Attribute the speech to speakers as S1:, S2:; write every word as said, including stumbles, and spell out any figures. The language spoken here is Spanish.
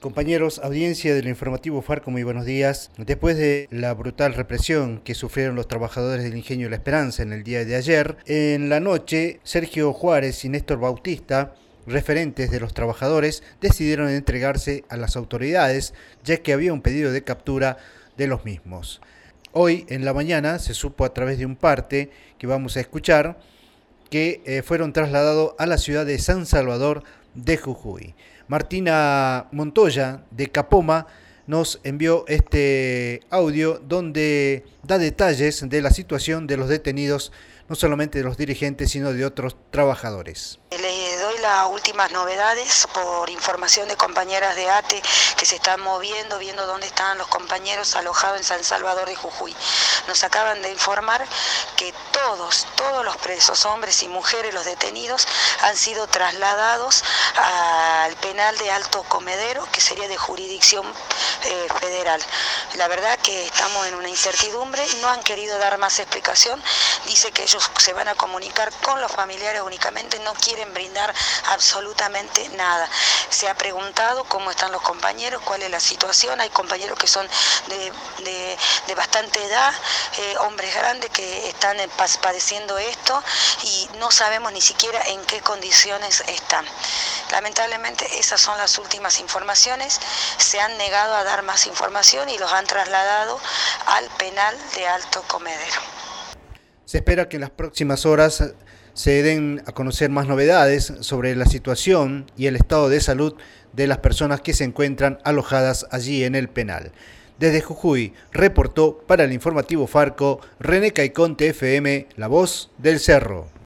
S1: Compañeros, audiencia del informativo Farco, muy buenos días. Después de la brutal represión que sufrieron los trabajadores del Ingenio La Esperanza en el día de ayer, en la noche, Sergio Juárez y Néstor Bautista, referentes de los trabajadores, decidieron entregarse a las autoridades, ya que había un pedido de captura de los mismos. Hoy, en la mañana, se supo a través de un parte que vamos a escuchar que eh, fueron trasladados a la ciudad de San Salvador de Jujuy. Martina Montoya, de Capoma, nos envió este audio donde da detalles de la situación de los detenidos, no solamente de los dirigentes, sino de otros trabajadores.
S2: Les doy las últimas novedades por información de compañeras de A T E que se están moviendo, viendo dónde están los compañeros alojados en San Salvador de Jujuy. Nos acaban de informar que todos, todos los presos, hombres y mujeres, los detenidos, han sido trasladados al penal de Alto Comedero, que sería de jurisdicción eh, federal. La verdad que estamos en una incertidumbre, no han querido dar más explicación, dice que ellos se van a comunicar con los familiares únicamente, no quieren brindar absolutamente nada. Se ha preguntado cómo están los compañeros, cuál es la situación. Hay compañeros que son de, de, de bastante edad, eh, hombres grandes que están padeciendo esto y no sabemos ni siquiera en qué condiciones están. Lamentablemente esas son las últimas informaciones. Se han negado a dar más información y los han trasladado al penal de Alto Comedero.
S1: Se espera que en las próximas horas se den a conocer más novedades sobre la situación y el estado de salud de las personas que se encuentran alojadas allí en el penal. Desde Jujuy, reportó para el informativo Farco, René Caiconte F M, La Voz del Cerro.